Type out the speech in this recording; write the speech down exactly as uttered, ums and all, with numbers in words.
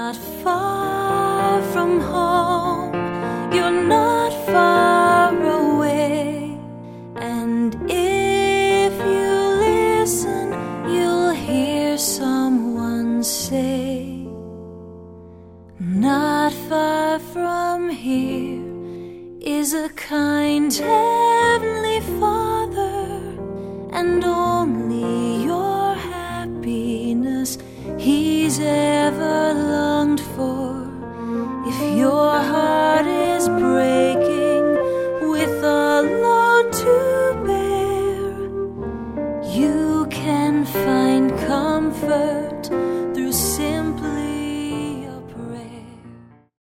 not far from home, you're not far away, and if you listen, you'll hear someone say, not far from here is a kind Heavenly Father, and all